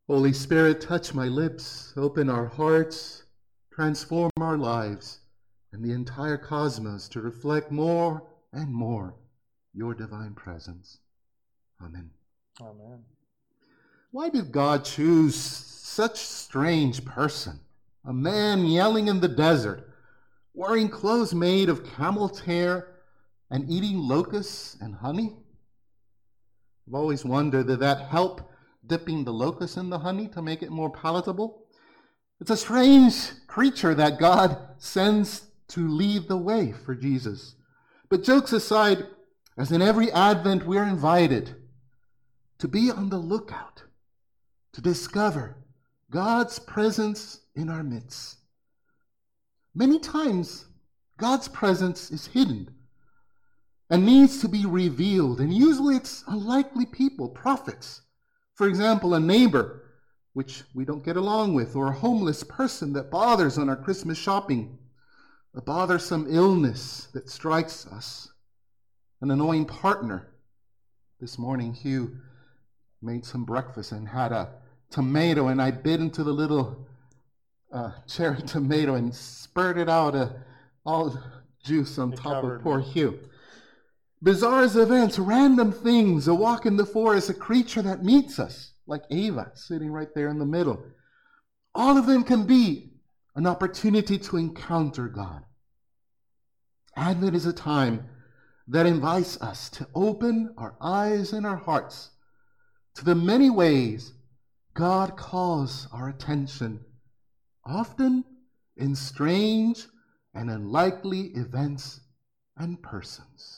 Holy Spirit, touch my lips, open our hearts, transform our lives and the entire cosmos to reflect more and more your divine presence. Amen. Amen. Why did God choose such strange person, a man yelling in the desert, wearing clothes made of camel's hair and eating locusts and honey? I've always wondered, did that help dipping the locusts in the honey to make it more palatable? It's a strange creature that God sends to lead the way for Jesus. But jokes aside, as in every Advent, we're invited to be on the lookout, to discover God's presence in our midst. Many times, God's presence is hidden and needs to be revealed, and usually it's unlikely people, prophets. For example, a neighbor, which we don't get along with, or a homeless person that bothers on our Christmas shopping, a bothersome illness that strikes us, an annoying partner. This morning, Hugh made some breakfast and had a tomato, and I bit into the little cherry tomato and spurted out all juice on top of poor Hugh. Bizarre events, random things, a walk in the forest, a creature that meets us, like Ava, sitting right there in the middle. All of them can be an opportunity to encounter God. Advent is a time that invites us to open our eyes and our hearts to the many ways God calls our attention, often in strange and unlikely events and persons.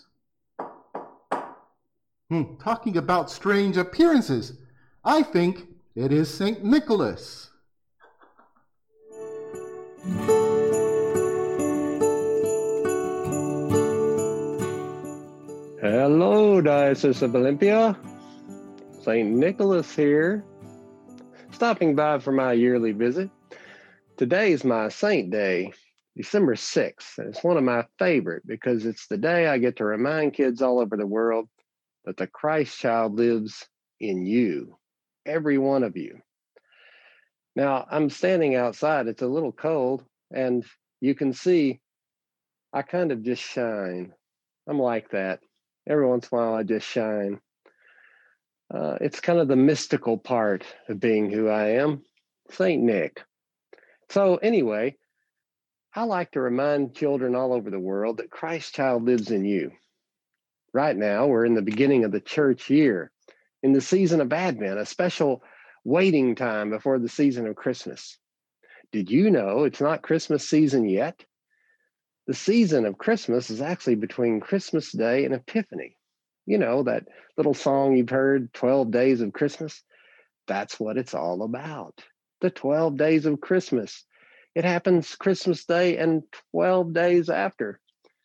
Talking about strange appearances, I think it is St. Nicholas. Hello, Diocese of Olympia. St. Nicholas here, stopping by for my yearly visit. Today is my Saint Day, December 6th, and it's one of my favorite because it's the day I get to remind kids all over the world that the Christ child lives in you, every one of you. Now, I'm standing outside. It's a little cold, and you can see I kind of just shine. I'm like that. Every once in a while, I just shine. It's kind of the mystical part of being who I am, Saint Nick. So anyway, I like to remind children all over the world that Christ child lives in you. Right now, we're in the beginning of the church year, in the season of Advent, a special waiting time before the season of Christmas. Did you know it's not Christmas season yet? The season of Christmas is actually between Christmas Day and Epiphany. You know, that little song you've heard, 12 Days of Christmas? That's what it's all about. The 12 days of Christmas. It happens Christmas Day and 12 days after.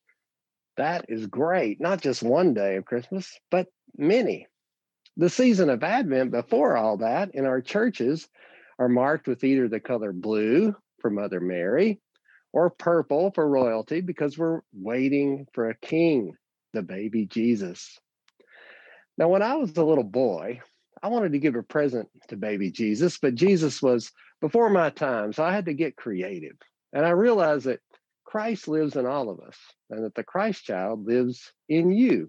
That is great. Not just one day of Christmas, but many. The season of Advent before all that in our churches are marked with either the color blue for Mother Mary or purple for royalty because we're waiting for a king, the baby Jesus. Now, when I was a little boy, I wanted to give a present to baby Jesus, but Jesus was before my time, so I had to get creative. And I realized that Christ lives in all of us and that the Christ child lives in you,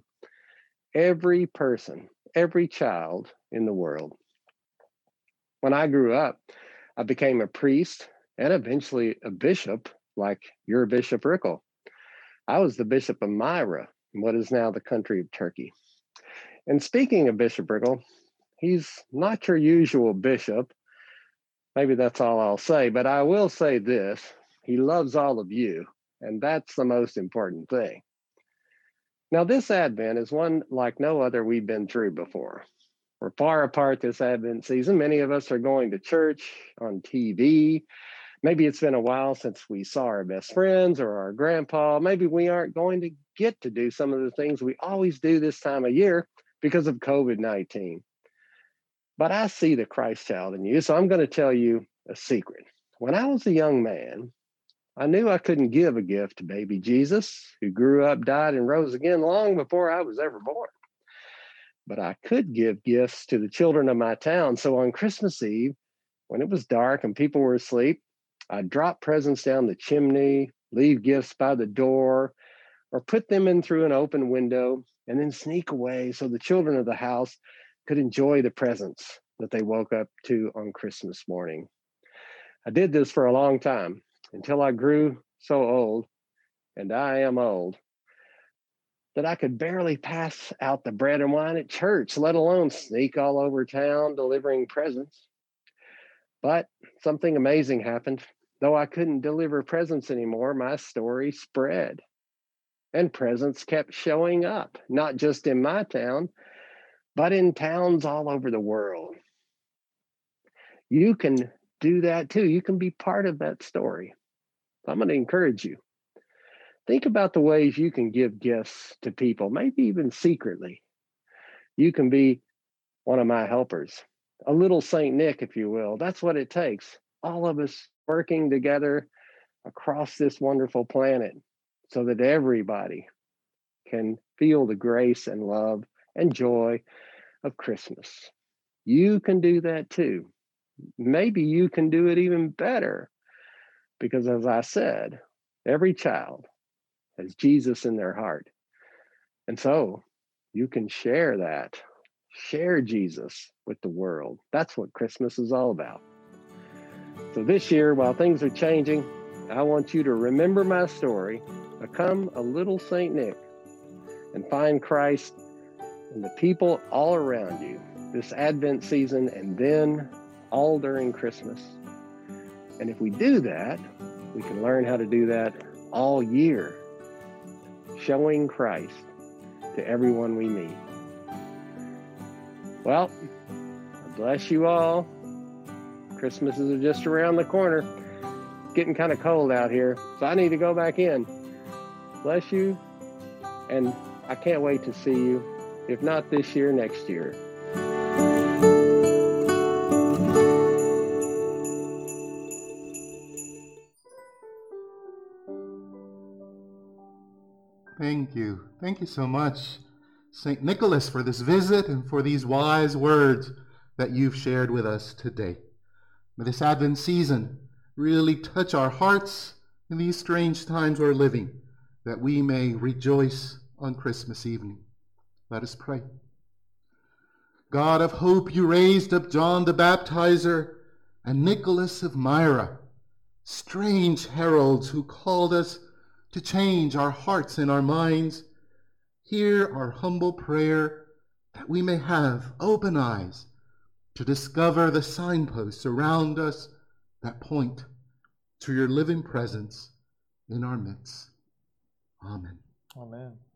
every person, every child in the world. When I grew up, I became a priest and eventually a bishop, like your Bishop Rickel. I was the Bishop of Myra, in what is now the country of Turkey. And speaking of Bishop Rickel, he's not your usual bishop. Maybe that's all I'll say, but I will say this. He loves all of you, and that's the most important thing. Now, this Advent is one like no other we've been through before. We're far apart this Advent season. Many of us are going to church, on TV. Maybe it's been a while since we saw our best friends or our grandpa. Maybe we aren't going to get to do some of the things we always do this time of year because of COVID-19. But I see the Christ child in you, so I'm going to tell you a secret. When I was a young man, I knew I couldn't give a gift to baby Jesus, who grew up, died, and rose again long before I was ever born. But I could give gifts to the children of my town. So on Christmas Eve, when it was dark and people were asleep, I'd drop presents down the chimney, leave gifts by the door, or put them in through an open window, and then sneak away so the children of the house could enjoy the presents that they woke up to on Christmas morning. I did this for a long time until I grew so old, and I am old, that I could barely pass out the bread and wine at church, let alone sneak all over town delivering presents. But something amazing happened. Though I couldn't deliver presents anymore, my story spread. And presents kept showing up, not just in my town, but in towns all over the world. You can do that too. You can be part of that story. I'm going to encourage you. Think about the ways you can give gifts to people, maybe even secretly. You can be one of my helpers, a little Saint Nick, if you will. That's what it takes. All of us working together across this wonderful planet so that everybody can feel the grace and love and joy of Christmas. You can do that too. Maybe you can do it even better because, as I said, every child has Jesus in their heart. And so you can share that, share Jesus with the world. That's what Christmas is all about. So this year, while things are changing, I want you to remember my story, become a little Saint Nick, and find Christ in the people all around you this Advent season and then all during Christmas. And if we do that, we can learn how to do that all year, showing Christ to everyone we meet. Well, I bless you all. Christmases are just around the corner. It's getting kind of cold out here, so I need to go back in. Bless you, and I can't wait to see you, if not this year, next year. Thank you. Thank you so much, St. Nicholas, for this visit and for these wise words that you've shared with us today. May this Advent season really touch our hearts in these strange times we're living, that we may rejoice on Christmas evening. Let us pray. God of hope, you raised up John the Baptizer and Nicholas of Myra, strange heralds who called us to change our hearts and our minds. Hear our humble prayer that we may have open eyes to discover the signposts around us that point to your living presence in our midst. Amen. Amen.